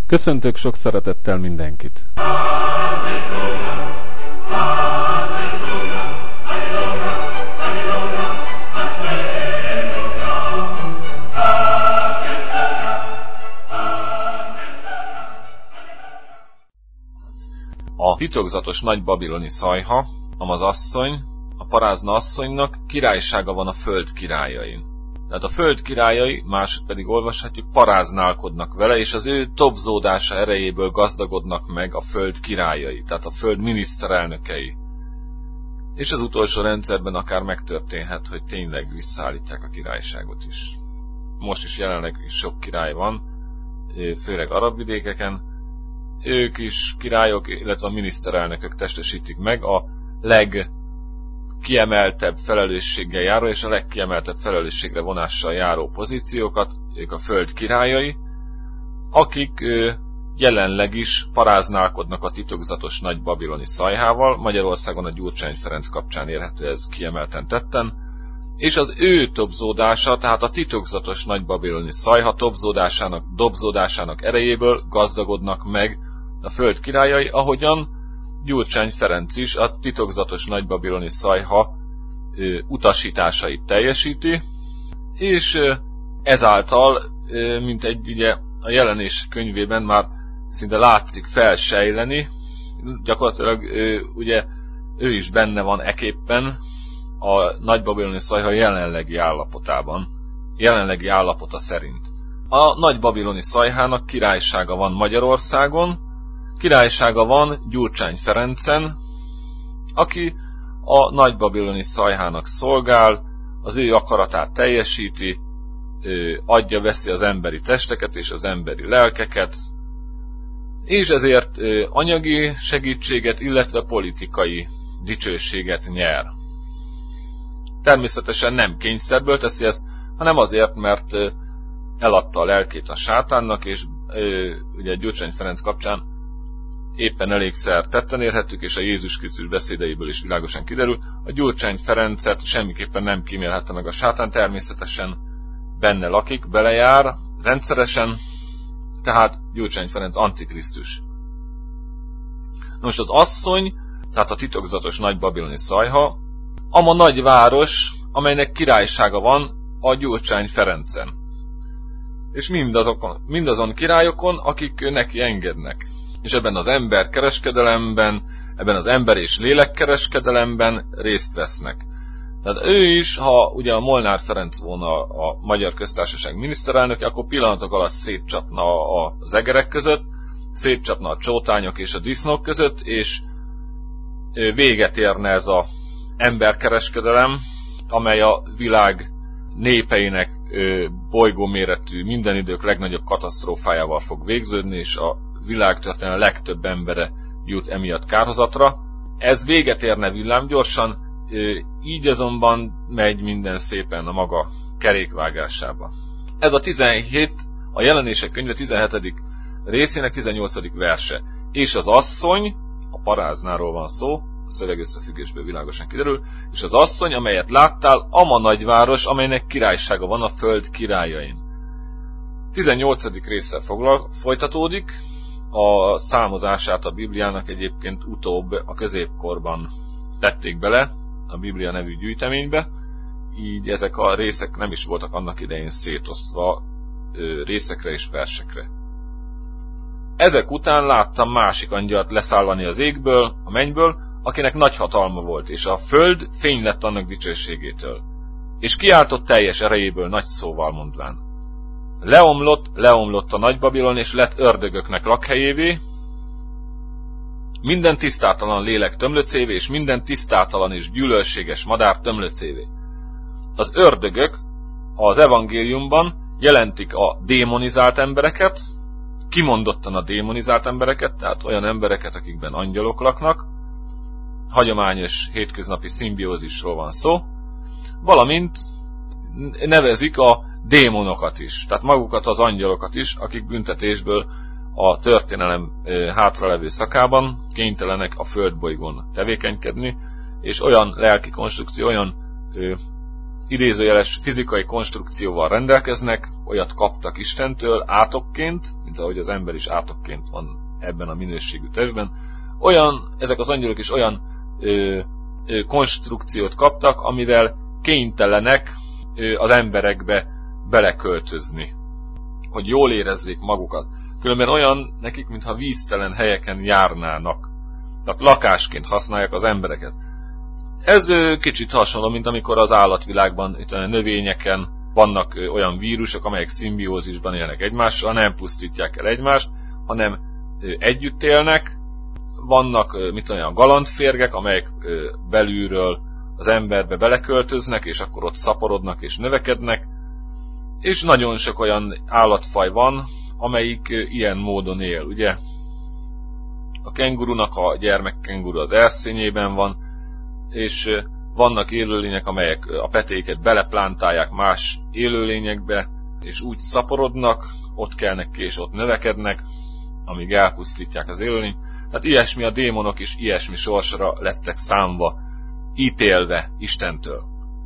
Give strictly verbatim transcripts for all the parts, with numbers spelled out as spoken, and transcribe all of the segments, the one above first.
Köszöntök sok szeretettel mindenkit! A titokzatos nagy babiloni szajha, amaz asszony, a parázna asszonynak királysága van a föld királyain. Tehát a föld királyai, mások pedig olvashatjuk, paráználkodnak vele, és az ő tobzódása erejéből gazdagodnak meg a föld királyai, tehát a föld miniszterelnökei. És az utolsó rendszerben akár megtörténhet, hogy tényleg visszaállítják a királyságot is. Most is jelenleg is sok király van, főleg arab vidékeken. Ők is királyok, illetve a miniszterelnökök testesítik meg a legkiemeltebb felelősséggel járó és a legkiemeltebb felelősségre vonással járó pozíciókat, ők a föld királyai, akik jelenleg is paráználkodnak a titokzatos nagy babiloni szajhával. Magyarországon a Gyurcsány Ferenc kapcsán érhető ez kiemelten tetten, és az ő tobzódása, tehát a titokzatos nagy babiloni szajha tobzódásának, dobzódásának erejéből gazdagodnak meg a föld királyai, ahogyan Gyurcsány Ferenc is a titokzatos nagy babiloni szajha ö, utasításait teljesíti, és ö, ezáltal, ö, mint egy ugye a Jelenés könyvében már szinte látszik felsejleni, gyakorlatilag ö, ugye ő is benne van eképpen a nagy babiloni szajha jelenlegi állapotában, jelenlegi állapota szerint. A nagy babiloni szajhának királysága van Magyarországon, királysága van Gyurcsány Ferencen, aki a nagy babiloni szajhának szolgál, az ő akaratát teljesíti, adja, veszi az emberi testeket és az emberi lelkeket, és ezért anyagi segítséget, illetve politikai dicsőséget nyer. Természetesen nem kényszerből teszi ezt, hanem azért, mert eladta a lelkét a sátánnak, és ugye Gyurcsány Ferenc kapcsán éppen elégszer tetten érhettük, és a Jézus Krisztus beszédeiből is világosan kiderül, a Gyurcsány Ferencet semmiképpen nem kímélhette meg a sátán, természetesen benne lakik, belejár rendszeresen, tehát Gyurcsány Ferenc antikrisztus. Most az asszony, tehát a titokzatos nagy babiloni szajha, ama nagy város, amelynek királysága van a Gyurcsány Ferencen. És mindazokon, mindazon királyokon, akik neki engednek. És ebben az emberkereskedelemben, ebben az ember és lélekkereskedelemben részt vesznek. Tehát ő is, ha ugye a Molnár Ferenc volna a Magyar Köztársaság miniszterelnöke, akkor pillanatok alatt szétcsapna az egerek között, szétcsapna a csótányok és a disznók között, és véget érne ez az emberkereskedelem, amely a világ népeinek bolygóméretű, minden idők legnagyobb katasztrófájával fog végződni, és a világtörténelem legtöbb embere jut emiatt kárhozatra. Ez véget érne villámgyorsan, így azonban megy minden szépen a maga kerékvágásába. Ez a tizenhét, a Jelenések könyve tizenhetedik részének tizennyolcadik verse. És az asszony, a paráznáról van szó, a szövegösszefüggésből világosan kiderül, és az asszony, amelyet láttál, ama nagyváros, amelynek királysága van a föld királyain. tizennyolcadik résszel foglal, folytatódik, a számozását a Bibliának egyébként utóbb a középkorban tették bele a Biblia nevű gyűjteménybe, így ezek a részek nem is voltak annak idején szétosztva ö, részekre és versekre. Ezek után láttam másik angyalt leszállani az égből, a mennyből, akinek nagy hatalma volt, és a föld fény lett annak dicsőségétől. És kiáltott teljes erejéből nagy szóval mondván: Leomlott, leomlott a nagy Babilon, és lett ördögöknek lakhelyévé, minden tisztátalan lélek tömlöcévé, és minden tisztátalan és gyűlölséges madár tömlöcévé. Az ördögök az evangéliumban jelentik a démonizált embereket, kimondottan a démonizált embereket, tehát olyan embereket, akikben angyalok laknak, hagyományos hétköznapi szimbiózisról van szó, valamint nevezik a démonokat is, tehát magukat az angyalokat is, akik büntetésből a történelem hátralevő szakában kénytelenek a földbolygón tevékenykedni, és olyan lelki konstrukció, olyan ö, idézőjeles fizikai konstrukcióval rendelkeznek, olyat kaptak Istentől átokként, mint ahogy az ember is átokként van ebben a minőségű testben. Olyan, ezek az angyalok is olyan ö, ö, konstrukciót kaptak, amivel kénytelenek ö, az emberekbe beleköltözni, hogy jól érezzék magukat. Különben olyan nekik, mintha víztelen helyeken járnának. Tehát lakásként használják az embereket. Ez ö, kicsit hasonló, mint amikor az állatvilágban, itt a növényeken vannak ö, olyan vírusok, amelyek szimbiózisban élnek egymással, nem pusztítják el egymást, hanem ö, együtt élnek. Vannak ö, mit olyan galantférgek, amelyek ö, belülről az emberbe beleköltöznek, és akkor ott szaporodnak és növekednek. És nagyon sok olyan állatfaj van, amelyik ö, ilyen módon él, ugye? A kengurunak a gyermekkenguru az erszényében van, és vannak élőlények, amelyek a petéket beleplántálják más élőlényekbe, és úgy szaporodnak, ott kelnek ki, és ott növekednek, amíg elpusztítják az élőlényt. Tehát ilyesmi, a démonok is ilyesmi sorsra lettek számva, ítélve Istentől.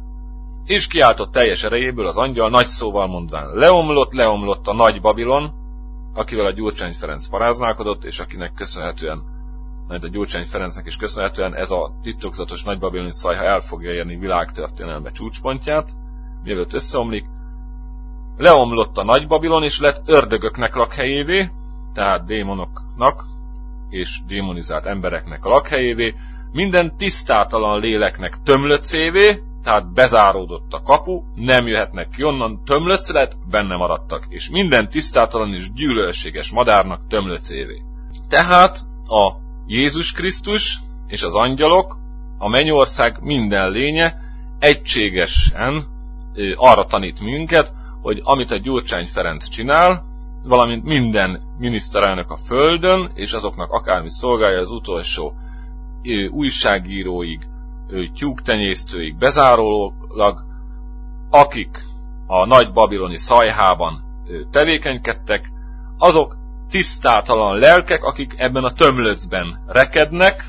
És kiáltott teljes erejéből az angyal, nagy szóval mondván, leomlott, leomlott a nagy Babilon, akivel a Gyurcsány Ferenc paráználkodott, és akinek köszönhetően, mert a Gyurcsány Ferencnek is köszönhetően ez a titokzatos nagybabiloni szajha el fogja érni világtörténelme csúcspontját, mielőtt összeomlik. Leomlott a nagy Babilon, és lett ördögöknek lakhelyévé, tehát démonoknak és démonizált embereknek a lakhelyévé, minden tisztátalan léleknek tömlöcévé, tehát bezáródott a kapu, nem jöhetnek ki onnan, tömlöc lett, benne maradtak, és minden tisztátalan és gyűlölséges madárnak tömlöcévé. Tehát a Jézus Krisztus és az angyalok, a mennyország minden lénye egységesen arra tanít minket, hogy amit a Gyurcsány Ferenc csinál, valamint minden miniszterelnök a földön, és azoknak akármi szolgálja az utolsó újságíróig, tyúktenyésztőig bezárólag, akik a nagy babiloni szajhában tevékenykedtek, azok tisztátalan lelkek, akik ebben a tömlöcben rekednek,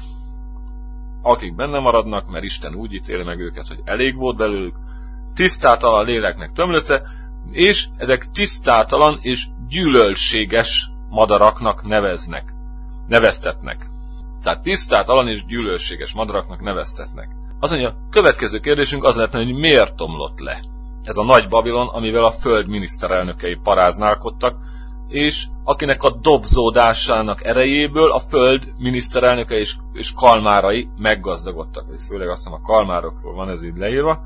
akik benne maradnak, mert Isten úgy ítéli meg őket, hogy elég volt belőlük, tisztátalan léleknek tömlöce, és ezek tisztátalan és gyűlölséges madaraknak neveznek, neveztetnek. Tehát tisztátalan és gyűlölséges madaraknak neveztetnek. Az mondja, a következő kérdésünk az lehetne, hogy miért omlott le ez a nagy Babilon, amivel a föld miniszterelnökei paráználkodtak, és akinek a dobzódásának erejéből a föld miniszterelnöke és, és kalmárai meggazdagodtak. Főleg azt hiszem a kalmárokról van ez így leírva.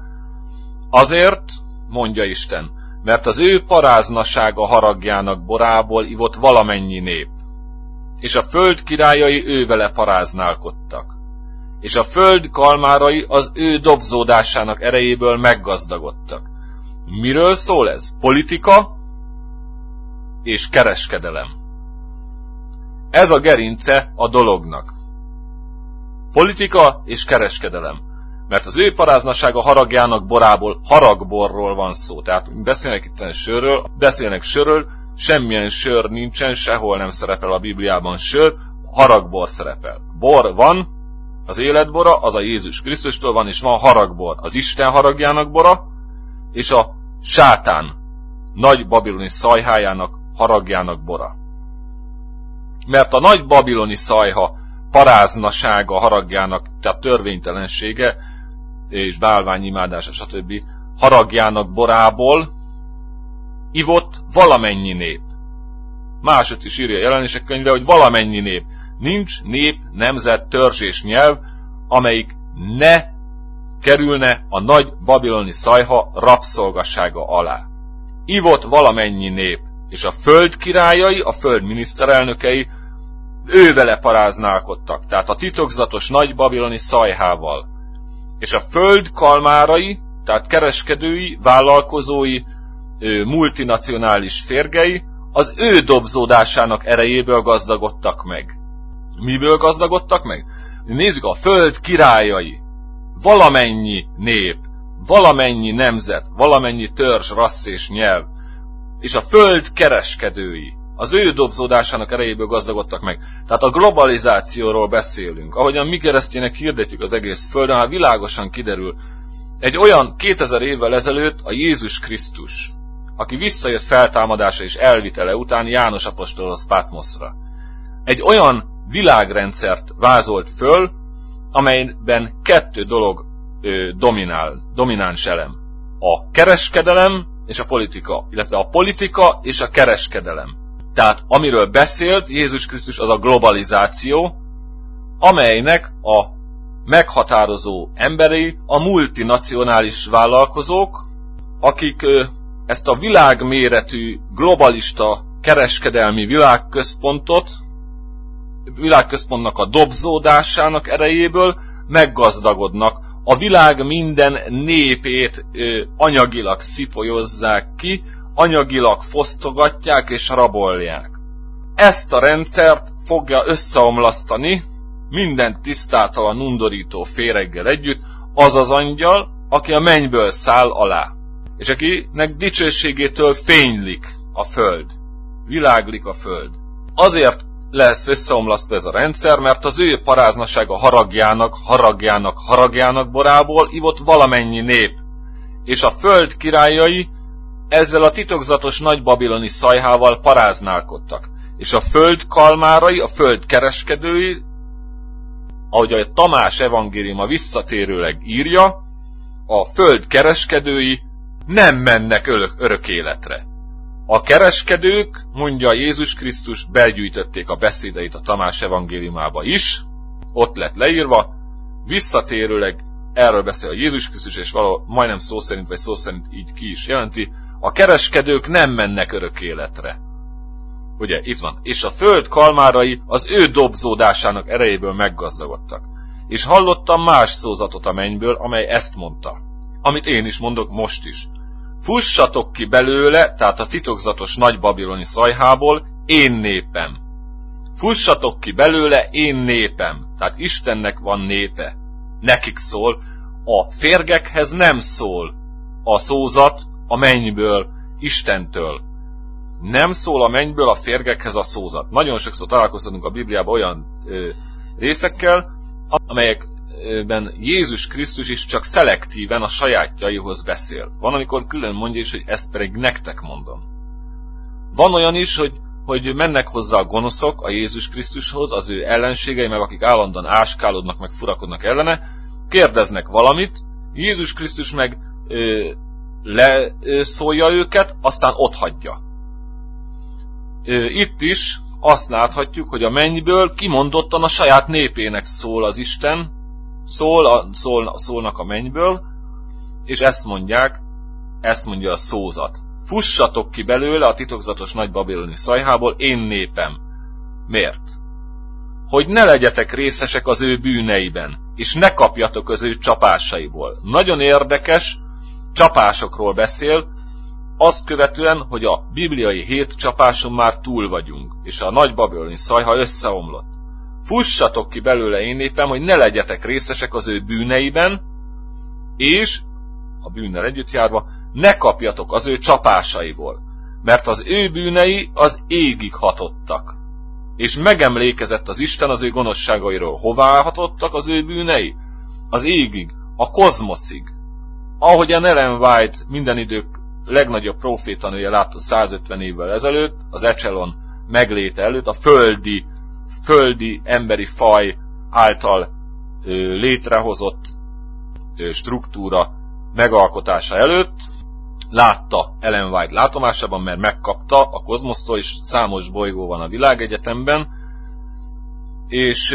Azért, mondja Isten, mert az ő paráznasága haragjának borából ivott valamennyi nép, és a föld királyai ővele paráználkodtak, és a föld kalmárai az ő dobzódásának erejéből meggazdagodtak. Miről szól ez? Politika és kereskedelem. Ez a gerince a dolognak. Politika és kereskedelem. Mert az ő paráznasága haragjának borából, haragborról van szó. Tehát beszélnek itt sörről, beszélnek sörről, semmilyen sör nincsen, sehol nem szerepel a Bibliában sör, haragbor szerepel. Bor van, az életbora, az a Jézus Krisztustól van, és van haragbor, az Isten haragjának bora, és a sátán nagy babiloni szajhájának haragjának bora. Mert a nagy babiloni szajha paráznasága haragjának, tehát törvénytelensége, és bálványimádása, stb. Haragjának borából ivott valamennyi nép. Másod is írja a Jelenések könyve, hogy valamennyi nép. Nincs nép, nemzet, törzs és nyelv, amelyik ne kerülne a nagy babiloni szajha rabszolgasága alá. Ivott valamennyi nép, és a föld királyai, a föld miniszterelnökei ővele paráználkodtak, tehát a titokzatos nagy babiloni szajhával. És a föld kalmárai, tehát kereskedői, vállalkozói, multinacionális férgei, az ő dobzódásának erejéből gazdagodtak meg. Miből gazdagodtak meg? Nézzük, a föld királyai, valamennyi nép, valamennyi nemzet, valamennyi törzs, rassz és nyelv, és a föld kereskedői, az ő dobzódásának erejéből gazdagodtak meg. Tehát a globalizációról beszélünk. Ahogyan mi keresztjének hirdetjük az egész földön, hát világosan kiderül, egy olyan kétezer évvel ezelőtt a Jézus Krisztus, aki visszajött feltámadása és elvitele után János apostolhoz Patmoszra, egy olyan világrendszert vázolt föl, amelyben kettő dolog ö, dominál, domináns elem. A kereskedelem és a politika, illetve a politika és a kereskedelem. Tehát amiről beszélt Jézus Krisztus, az a globalizáció, amelynek a meghatározó emberei a multinacionális vállalkozók, akik ö, ezt a világméretű, globalista kereskedelmi világközpontot, világközpontnak a dobzódásának erejéből meggazdagodnak. A világ minden népét ö, anyagilag szipolyozzák ki, anyagilag fosztogatják és rabolják. Ezt a rendszert fogja összeomlasztani minden tisztátalan, undorító féreggel együtt az az angyal, aki a mennyből száll alá, és akinek dicsőségétől fénylik a föld, világlik a föld. Azért lesz összeomlasztva ez a rendszer, mert az ő paráznasága haragjának, haragjának, haragjának borából ivott valamennyi nép, és a föld királyai ezzel a titokzatos nagybabiloni szajhával paráználkodtak, és a föld kalmárai, a föld kereskedői, ahogy a Tamás evangéliuma visszatérőleg írja, a föld kereskedői nem mennek örök, örök életre. A kereskedők, mondja Jézus Krisztus, begyűjtötték a beszédeit a Tamás evangéliumába is, ott lett leírva, visszatérőleg erről beszél a Jézus Krisztus, és valahol majdnem szó szerint, vagy szó szerint így ki is jelenti, a kereskedők nem mennek örök életre. Ugye, itt van. És a föld kalmárai az ő dobzódásának erejéből meggazdagodtak. És hallottam más szózatot a mennyből, amely ezt mondta. Amit én is mondok most is. Fussatok ki belőle, tehát a titokzatos nagybabiloni szajhából, én népem. Fussatok ki belőle, én népem. Tehát Istennek van népe. Nekik szól. A férgekhez nem szól a szózat a mennyből, Istentől. Nem szól a mennyből a férgekhez a szózat. Nagyon sokszor találkozhatunk a Bibliában olyan ö, részekkel, amelyekben Jézus Krisztus is csak szelektíven a sajátjaihoz beszél. Van, amikor külön mondja is, hogy ezt pedig nektek mondom. Van olyan is, hogy, hogy mennek hozzá a gonoszok a Jézus Krisztushoz, az ő ellenségei, meg akik állandóan áskálódnak, meg furakodnak ellene, kérdeznek valamit, Jézus Krisztus meg ö, leszólja őket, aztán otthagyja. Itt is azt láthatjuk, hogy a mennyből kimondottan a saját népének szól az Isten, szól a, szól, szólnak a mennyből, és ezt mondják, ezt mondja a szózat. Fussatok ki belőle a titokzatos nagybabiloni szajhából, én népem. Miért? Hogy ne legyetek részesek az ő bűneiben, és ne kapjatok az ő csapásaiból. Nagyon érdekes, csapásokról beszél, azt követően, hogy a bibliai hét csapáson már túl vagyunk, és a nagybabiloni szajha összeomlott. Fussatok ki belőle, én népem, hogy ne legyetek részesek az ő bűneiben, és, a bűnnel együtt járva, ne kapjatok az ő csapásaiból, mert az ő bűnei az égig hatottak. És megemlékezett az Isten az ő gonoszságairól. Hová hatottak az ő bűnei? Az égig, a kozmoszig. Ahogyan Ellen White minden idők legnagyobb profétanője látta százötven évvel ezelőtt, az Echelon megléte előtt, a földi, földi emberi faj által ö, létrehozott ö, struktúra megalkotása előtt, látta Ellen White látomásában, mert megkapta a kozmosztól, és számos bolygó van a világegyetemben, és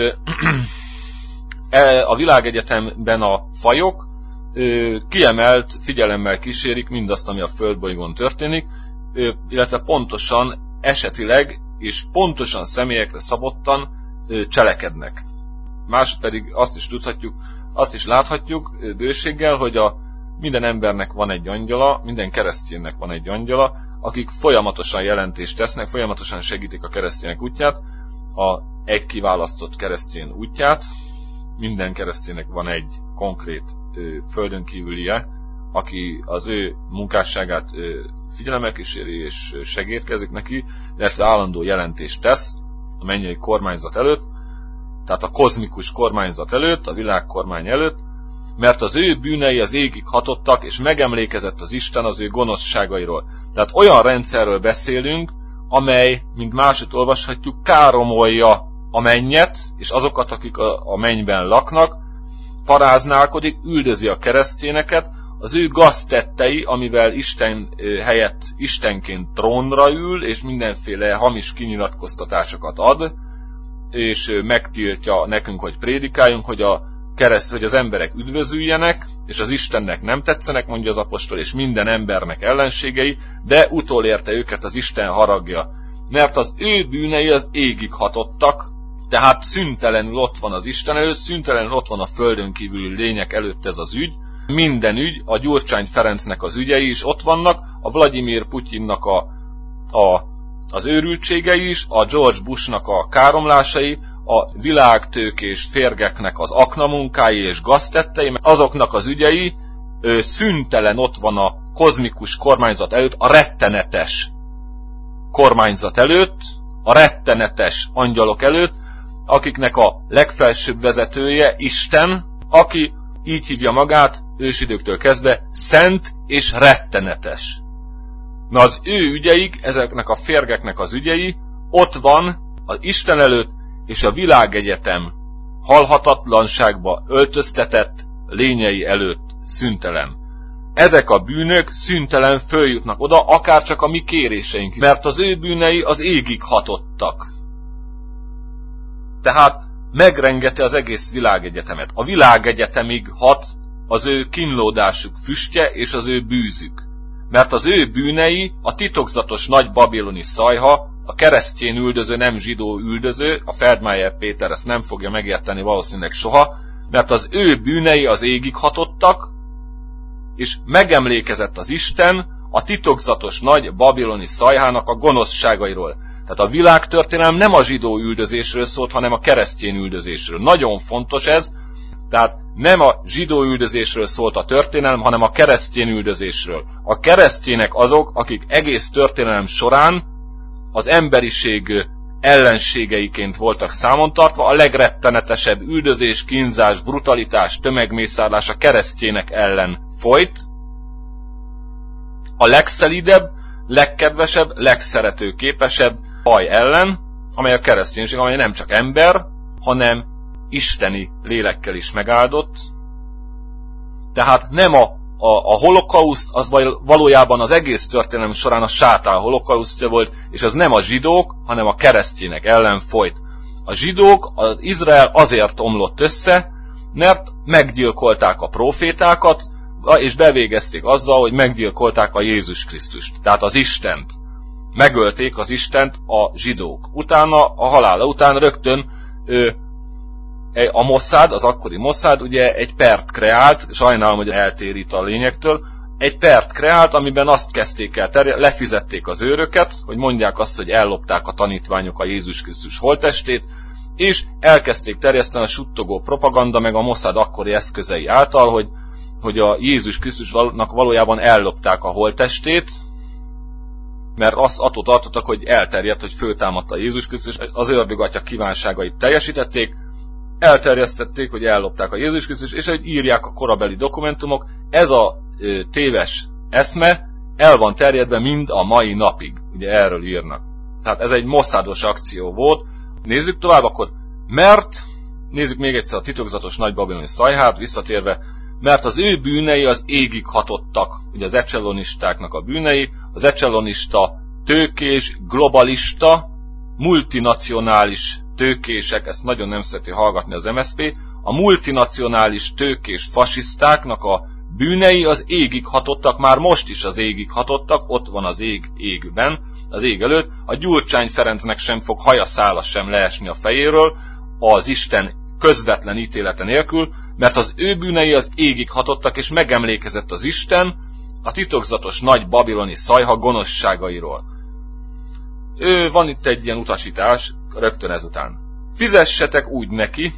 a világegyetemben a fajok kiemelt figyelemmel kísérik mindazt, ami a földbolygón történik, illetve pontosan, esetileg és pontosan személyekre szabottan cselekednek. Másod pedig azt is tudhatjuk, azt is láthatjuk bőséggel, hogy a minden embernek van egy angyala, minden kereszténynek van egy angyala, akik folyamatosan jelentést tesznek, folyamatosan segítik a keresztények útját, a egy kiválasztott keresztény útját. Minden kereszténynek van egy konkrét ö, földön kívülie, aki az ő munkásságát ö, figyelemmel kíséri és segítkezik neki, illetve állandó jelentést tesz a mennyei kormányzat előtt, tehát a kozmikus kormányzat előtt, a világkormány előtt, mert az ő bűnei az égig hatottak, és megemlékezett az Isten az ő gonoszságairól. Tehát olyan rendszerről beszélünk, amely, mint máshogy olvashatjuk, káromolja a mennyet, és azokat, akik a mennyben laknak, paráználkodik, üldözi a keresztényeket, az ő gaztettei, amivel Isten helyett Istenként trónra ül, és mindenféle hamis kinyilatkoztatásokat ad, és megtiltja nekünk, hogy prédikáljunk, hogy a kereszt, hogy az emberek üdvözüljenek, és az Istennek nem tetszenek, mondja az apostol, és minden embernek ellenségei, de utolérte őket az Isten haragja. Mert az ő bűnei az égig hatottak, tehát szüntelenül ott van az Isten előtt, szüntelenül ott van a földön kívüli lények előtt ez az ügy. Minden ügy, a Gyurcsány Ferencnek az ügyei is ott vannak, a Vladimir Putyinnak a, a, az őrültségei is, a George Bushnak a káromlásai, a világtőkés férgeknek az aknamunkái és gaztettei, azoknak az ügyei, ő, szüntelen ott van a kozmikus kormányzat előtt, a rettenetes kormányzat előtt, a rettenetes angyalok előtt, akiknek a legfelsőbb vezetője Isten, aki így hívja magát ősidőktől kezdve szent és rettenetes. Na az ő ügyeik, ezeknek a férgeknek az ügyei ott van az Isten előtt, és a világegyetem halhatatlanságba öltöztetett lényei előtt szüntelen. Ezek a bűnök szüntelen följutnak oda, akárcsak a mi kéréseink, mert az ő bűnei az égig hatottak. Tehát megrengeti az egész világegyetemet. A világegyetemig hat az ő kínlódásuk füstje és az ő bűzük. Mert az ő bűnei a titokzatos nagy babiloni szajha, a keresztjén üldöző, nem zsidó üldöző, a Feldmayer Péter ezt nem fogja megérteni valószínűleg soha, mert az ő bűnei az égig hatottak, és megemlékezett az Isten a titokzatos nagy babiloni szajhának a gonoszságairól. Tehát a világtörténelem nem a zsidó üldözésről szólt, hanem a keresztény üldözésről. Nagyon fontos ez, tehát nem a zsidó üldözésről szólt a történelem, hanem a keresztény üldözésről. A keresztények azok, akik egész történelem során az emberiség ellenségeiként voltak számon tartva, a legrettenetesebb üldözés, kínzás, brutalitás, tömegmészárlás a keresztények ellen folyt. A legszelidebb, legkedvesebb, legszeretőképesebb faj ellen, amely a kereszténység, amely nem csak ember, hanem isteni lélekkel is megáldott. Tehát nem a, a, a holokauszt, az valójában az egész történelem során a sátán holokausztja volt, és az nem a zsidók, hanem a keresztények ellen folyt. A zsidók, az Izrael azért omlott össze, mert meggyilkolták a profétákat, és bevégezték azzal, hogy meggyilkolták a Jézus Krisztust, tehát az Istent. Megölték az Istent a zsidók. Utána, a halála után rögtön ő, a Mossad, az akkori Mossad ugye egy pert kreált, sajnálom, hogy eltérít a lényektől, egy pert kreált, amiben azt kezdték el terjeszteni, lefizették az őröket, hogy mondják azt, hogy ellopták a tanítványok a Jézus Krisztus holttestét, és elkezdték terjeszteni a suttogó propaganda, meg a Mossad akkori eszközei által, hogy, hogy a Jézus Krisztusnak valójában ellopták a holttestét, mert azt attól tartottak, hogy elterjedt, hogy föltámadta Jézus Krisztus, az ördög atya kívánságait teljesítették, elterjesztették, hogy ellopták a Jézus Krisztus, és hogy írják a korabeli dokumentumok, ez a ö, téves eszme el van terjedve mind a mai napig. Ugye erről írnak. Tehát ez egy mossados akció volt. Nézzük tovább akkor, mert, nézzük még egyszer a titokzatos nagy babiloni szajhát, visszatérve, mert az ő bűnei az égig hatottak. Ugye az ecselonistáknak a bűnei, az ecselonista, tőkés, globalista, multinacionális tőkések, ezt nagyon nem szereti hallgatni az em es zé pé, a multinacionális tőkés fasisztáknak a bűnei az égig hatottak, már most is az égig hatottak, ott van az ég égben, az ég előtt, a Gyurcsány Ferencnek sem fog hajaszála sem leesni a fejéről, az Isten közvetlen ítélete nélkül, mert az ő bűnei az égig hatottak, és megemlékezett az Isten a titokzatos nagy babiloni szajha gonoszságairól. Ő, van itt egy ilyen utasítás, rögtön ezután. Fizessetek úgy neki,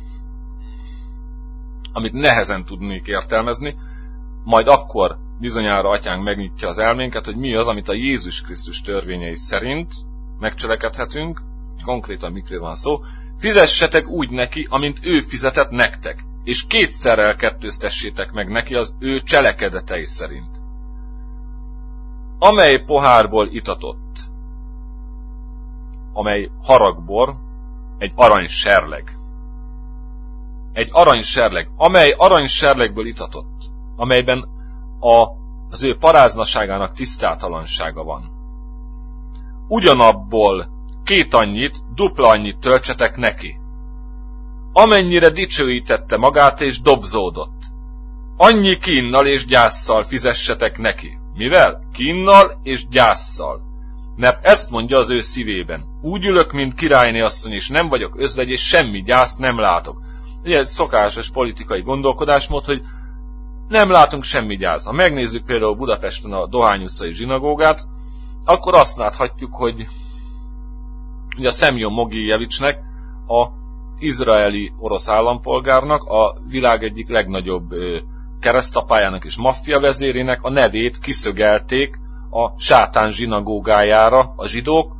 amit nehezen tudnék értelmezni, majd akkor bizonyára atyánk megnyitja az elménket, hogy mi az, amit a Jézus Krisztus törvényei szerint megcselekedhetünk, konkrétan mikről van szó. Fizessetek úgy neki, amint ő fizetett nektek. és kétszerrel kettőztessétek meg neki az ő cselekedetei szerint. Amely pohárból itatott, amely haragbor, egy aranyserleg. Egy aranyserleg, amely aranyserlegből itatott, amelyben a, az ő paráznaságának tisztátalansága van. Ugyanabból két annyit, dupla annyit töltsetek neki. Amennyire dicsőítette magát és dobzódott. Annyi kínnal és gyásszal fizessetek neki. Mivel? Kínnal és gyásszal. Mert ezt mondja az ő szívében. Úgy ülök, mint királyné asszony, és nem vagyok özvegy, és semmi gyászt nem látok. Ugye egy szokásos politikai gondolkodásmód, hogy nem látunk semmi gyászt. Ha megnézzük például Budapesten a Dohány utcai zsinagógát, akkor azt láthatjuk, hogy ugye a Szemjon Mogijevicsnek, a izraeli orosz állampolgárnak, a világ egyik legnagyobb ö, keresztapájának és maffia vezérének a nevét kiszögelték a sátán zsinagógájára a zsidók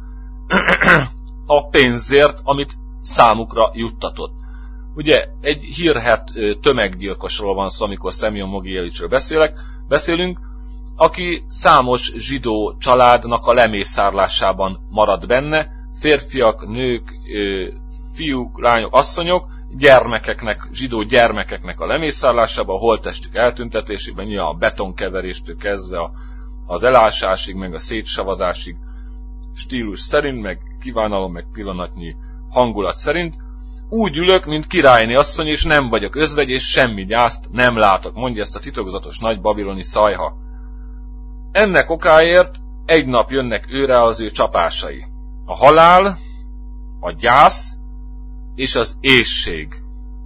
a pénzért, amit számukra juttatott. Ugye egy hírhedt tömeggyilkosról van szó, amikor Szemjon Mogijevicsről beszélek, beszélünk, aki számos zsidó családnak a lemészárlásában marad benne, férfiak, nők, fiúk, lányok, asszonyok, gyermekeknek, zsidó gyermekeknek a lemészárlásában, a holttestük eltüntetésében, nyilván a betonkeveréstől kezdve az elásásig, meg a szétsavazásig stílus szerint, meg kívánalom, meg pillanatnyi hangulat szerint. Úgy ülök, mint királyné asszony, és nem vagyok özvegy, és semmi gyászt nem látok, mondja ezt a titokzatos nagy babiloni szajha. Ennek okáért egy nap jönnek őre az ő csapásai. A halál, a gyász és az éhség.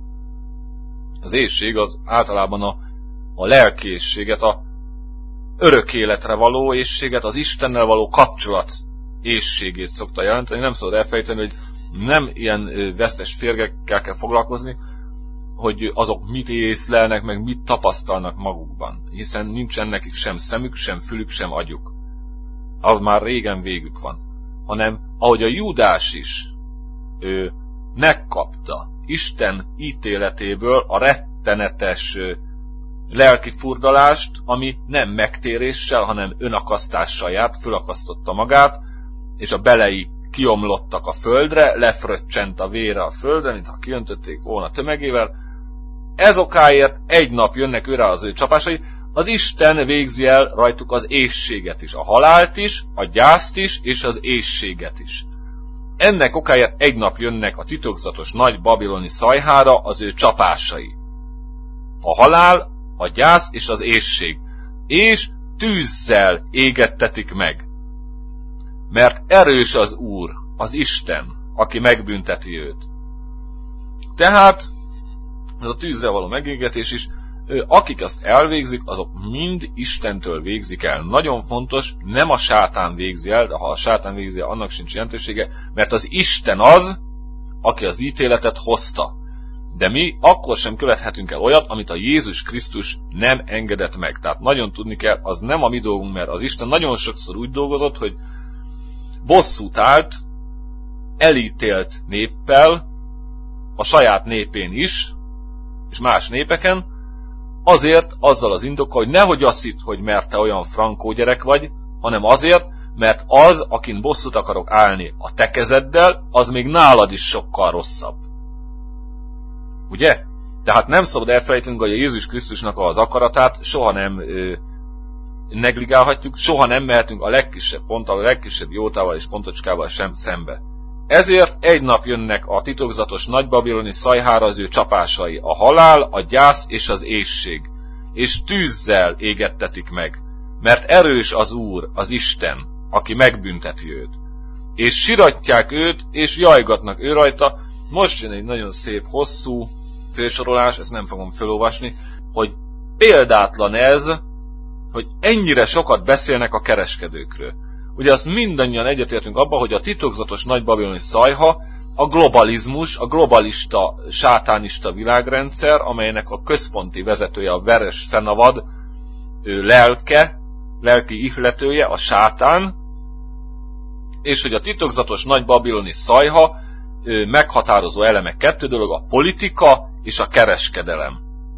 Az éhség az általában a, a lelkiéhséget, a örök életre való éhséget, az Istennel való kapcsolat éhségét szokta jelenteni. Nem szabad elfejteni, hogy nem ilyen vesztes férgekkel kell foglalkozni, hogy azok mit észlelnek, meg mit tapasztalnak magukban. Hiszen nincsen nekik sem szemük, sem fülük, sem agyuk. Az már régen végük van. Hanem, ahogy a Júdás is ő megkapta Isten ítéletéből a rettenetes ö, lelki furdalást, ami nem megtéréssel, hanem önakasztással járt, fölakasztotta magát, és a belei kiomlottak a földre, lefröccsent a vére a földre, mintha kiöntötték volna tömegével. Ez okáért egy nap jönnek őre az ő csapásai, az Isten végzi el rajtuk az éhséget is, a halált is, a gyászt is, és az éhséget is. Ennek okáért egy nap jönnek a titokzatos nagy babiloni szajhára az ő csapásai. A halál, a gyász és az éhség. És tűzzel égettetik meg. Mert erős az Úr, az Isten, aki megbünteti őt. Tehát, ez a tűzzel való megégetés is, akik azt elvégzik, azok mind Istentől végzik el. Nagyon fontos, nem a sátán végzi el, de ha a sátán végzi el, annak sincs jelentősége, mert az Isten az, aki az ítéletet hozta. De mi akkor sem követhetünk el olyat, amit a Jézus Krisztus nem engedett meg. Tehát nagyon tudni kell, az nem a mi dolgunk, mert az Isten nagyon sokszor úgy dolgozott, hogy bosszút állt, elítélt néppel, a saját népén is, és más népeken, azért azzal az indokkal, hogy nehogy azt hidd, hogy mert te olyan frankó gyerek vagy, hanem azért, mert az, akin bosszút akarok állni a te kezeddel, az még nálad is sokkal rosszabb. Ugye? Tehát nem szabad elfelejtenünk, hogy a Jézus Krisztusnak az akaratát soha nem ö, negligálhatjuk, soha nem mehetünk a legkisebb ponttal, a legkisebb jótával és pontocskával sem szembe. Ezért egy nap jönnek a titokzatos nagybabiloni szajhára az ő csapásai, a halál, a gyász és az éhség, és tűzzel égettetik meg, mert erős az Úr, az Isten, aki megbünteti őt. És siratják őt, és jajgatnak ő rajta. Most jön egy nagyon szép, hosszú felsorolás, ezt nem fogom felolvasni, hogy példátlan ez, hogy ennyire sokat beszélnek a kereskedőkről. Ugye azt mindannyian egyetértünk abban, hogy a titokzatos nagybabiloni szajha a globalizmus, a globalista, sátánista világrendszer, amelynek a központi vezetője a veres fenavad, ő lelke, lelki ihletője, a sátán, és hogy a titokzatos nagybabiloni szajha ő meghatározó elemek kettő dolog, a politika és a kereskedelem.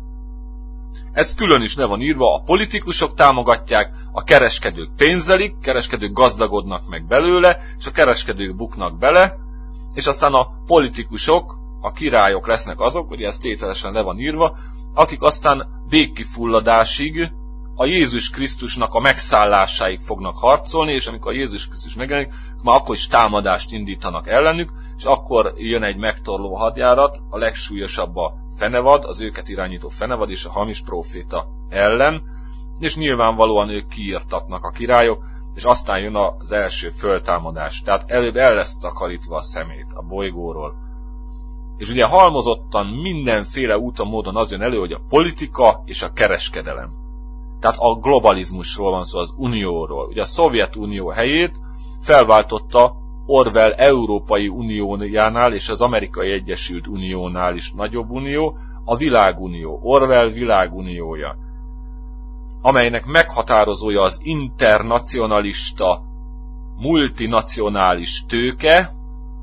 Ez külön is le van írva, a politikusok támogatják, a kereskedők pénzelik, kereskedők gazdagodnak meg belőle, és a kereskedők buknak bele, és aztán a politikusok, a királyok lesznek azok, ugye ez tételesen le van írva, akik aztán végkifulladásig a Jézus Krisztusnak a megszállásáig fognak harcolni, és amikor a Jézus Krisztus megjelenik, már akkor is támadást indítanak ellenük, és akkor jön egy megtorló hadjárat, a legsúlyosabb a fenevad, az őket irányító fenevad és a hamis próféta ellen, és nyilvánvalóan ők kiirtatnak a királyok, és aztán jön az első föltámadás. Tehát előbb el lesz takarítva a szemét a bolygóról. És ugye halmozottan mindenféle úton, módon az jön elő, hogy a politika és a kereskedelem. Tehát a globalizmusról van szó, az unióról. Ugye a Szovjetunió helyét felváltotta Orwell Európai Uniójánál és az Amerikai Egyesült Uniónál is nagyobb unió, a Világunió, Orwell Világuniója, amelynek meghatározója az internacionalista, multinacionális tőke,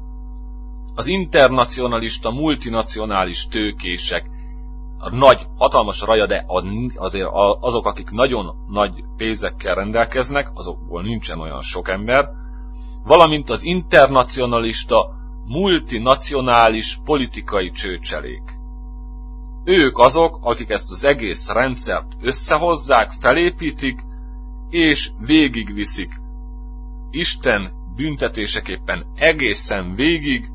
az internacionalista, multinacionális tőkések, a nagy, hatalmas raja, de azért azok, akik nagyon nagy pénzekkel rendelkeznek, azokból nincsen olyan sok ember, valamint az internacionalista, multinacionális politikai csőcselék. Ők azok, akik ezt az egész rendszert összehozzák, felépítik, és végigviszik Isten büntetéseképpen egészen végig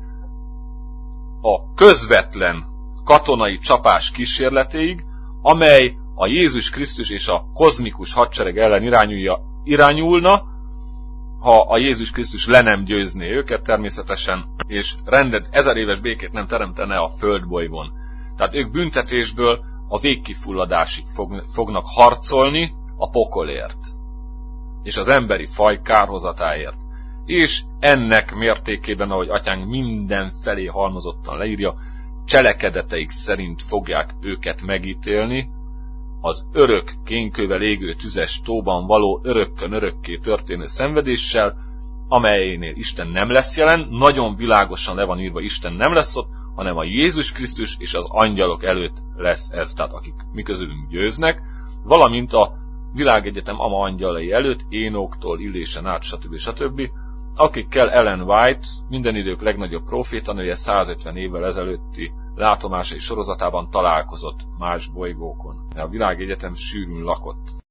a közvetlen katonai csapás kísérletéig, amely a Jézus Krisztus és a kozmikus hadsereg ellen irányulja, irányulna, ha a Jézus Krisztus le nem győzné őket természetesen, és rendet, ezer éves békét nem teremtene a földbolygón. Tehát ők büntetésből a végkifulladásig fog, fognak harcolni a pokolért, és az emberi faj kárhozatáért. És ennek mértékében, ahogy atyánk mindenfelé halmozottan leírja, cselekedeteik szerint fogják őket megítélni, az örök kénkővel égő tüzes tóban való örökkön örökké történő szenvedéssel, amelynél Isten nem lesz jelen, nagyon világosan le van írva, Isten nem lesz ott, hanem a Jézus Krisztus és az angyalok előtt lesz ez, tehát akik mi közülünk győznek, valamint a világegyetem ama angyalai előtt, Énoktól, Illésen át, stb. stb., akikkel Ellen White, minden idők legnagyobb profétanője százötven évvel ezelőtti látomásai sorozatában találkozott más bolygókon. A világegyetem sűrűn lakott.